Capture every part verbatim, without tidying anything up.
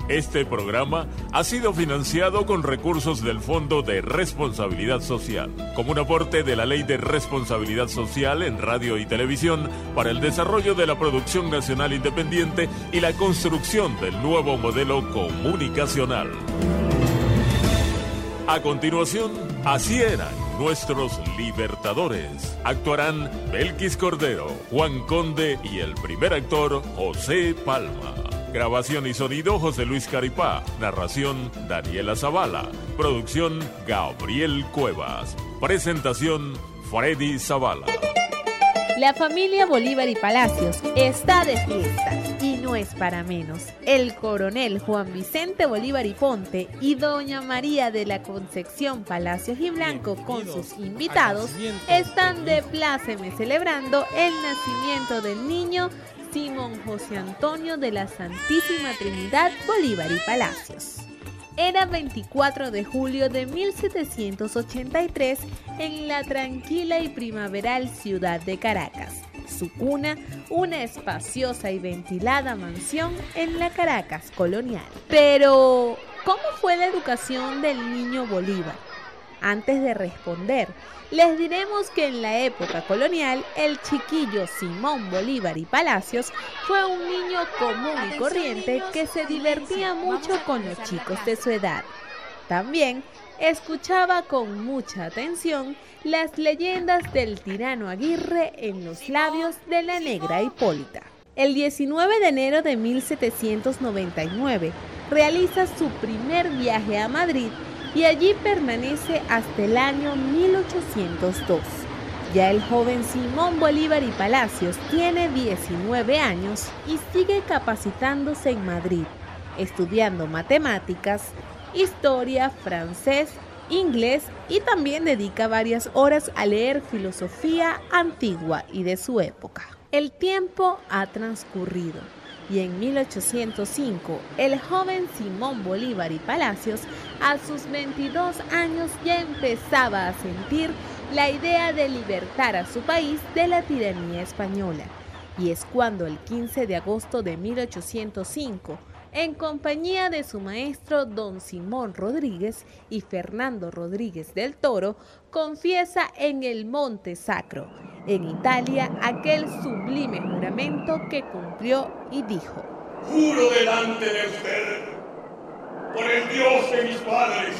Este programa ha sido financiado con recursos del Fondo de Responsabilidad Social, como un aporte de la Ley de Responsabilidad Social en Radio y Televisión para el desarrollo de la producción nacional independiente y la construcción del nuevo modelo comunicacional. A continuación, así eran nuestros libertadores. Actuarán Belkis Cordero, Juan Conde y el primer actor José Palma. Grabación y sonido José Luis Caripá. Narración Daniela Zavala. Producción Gabriel Cuevas. Presentación Freddy Zavala. La familia Bolívar y Palacios está de fiesta y no es para menos. El coronel Juan Vicente Bolívar y Ponte y doña María de la Concepción Palacios y Blanco con sus invitados están de pláceme celebrando el nacimiento del niño Simón José Antonio de la Santísima Trinidad Bolívar y Palacios. Era veinticuatro de julio de mil setecientos ochenta y tres en la tranquila y primaveral ciudad de Caracas. Su cuna, una espaciosa y ventilada mansión en la Caracas colonial. Pero, ¿cómo fue la educación del niño Bolívar? Antes de responder, les diremos que en la época colonial, el chiquillo Simón Bolívar y Palacios fue un niño común y corriente que se divertía mucho con los chicos de su edad. También escuchaba con mucha atención las leyendas del tirano Aguirre en los labios de la negra Hipólita. El diecinueve de enero de mil setecientos noventa y nueve realiza su primer viaje a Madrid y allí permanece hasta el año mil ochocientos dos. Ya el joven Simón Bolívar y Palacios tiene diecinueve años y sigue capacitándose en Madrid, estudiando matemáticas, historia, francés, inglés y también dedica varias horas a leer filosofía antigua y de su época. El tiempo ha transcurrido y en mil ochocientos cinco el joven Simón Bolívar y Palacios a sus veintidós años ya empezaba a sentir la idea de libertar a su país de la tiranía española. Y es cuando el quince de agosto de mil ochocientos cinco, en compañía de su maestro don Simón Rodríguez y Fernando Rodríguez del Toro, confiesa en el Monte Sacro, en Italia, aquel sublime juramento que cumplió y dijo: Juro delante de usted, por el Dios de mis padres,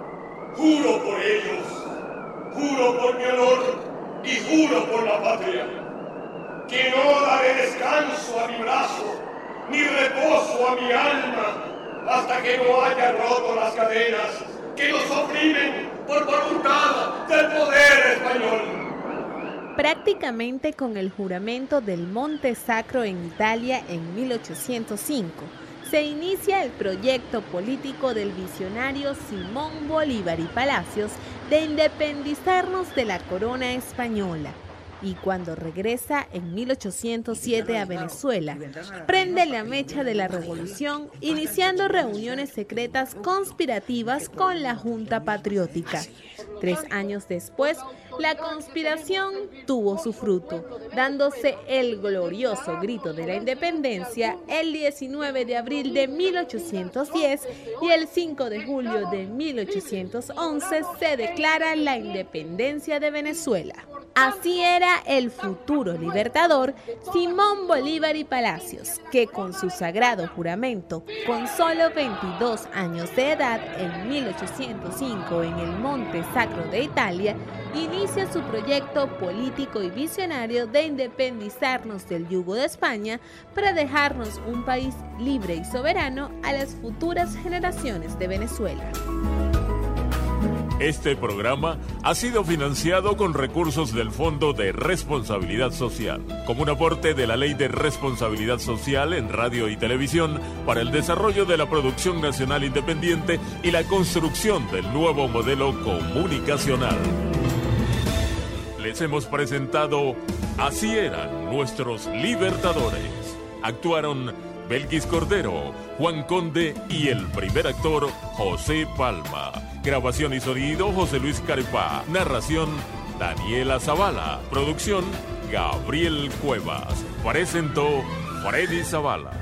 juro por ellos, juro por mi honor y juro por la patria, que no daré descanso a mi brazo, ni reposo a mi alma, hasta que no haya roto las cadenas que nos oprimen por voluntad del poder español. Prácticamente con el juramento del Monte Sacro en Italia en mil ochocientos cinco, se inicia el proyecto político del visionario Simón Bolívar y Palacios de independizarnos de la corona española. Y cuando regresa en mil ochocientos siete a Venezuela, prende la mecha de la revolución, iniciando reuniones secretas conspirativas con la Junta Patriótica. Tres años después, la conspiración tuvo su fruto, dándose el glorioso grito de la independencia el diecinueve de abril de mil ochocientos diez y el cinco de julio de mil ochocientos once se declara la independencia de Venezuela. Así era el futuro libertador Simón Bolívar y Palacios, que con su sagrado juramento, con solo veintidós años de edad, en mil ochocientos cinco en el Monte Sacro de Italia, inicia su proyecto político y visionario de independizarnos del yugo de España para dejarnos un país libre y soberano a las futuras generaciones de Venezuela. Este programa ha sido financiado con recursos del Fondo de Responsabilidad Social, como un aporte de la Ley de Responsabilidad Social en Radio y Televisión para el desarrollo de la producción nacional independiente y la construcción del nuevo modelo comunicacional. Les hemos presentado Así eran nuestros libertadores. Actuaron Belkis Cordero, Juan Conde y el primer actor José Palma. Grabación y sonido José Luis Caripá. Narración Daniela Zavala. Producción Gabriel Cuevas. Presentó Freddy Zavala.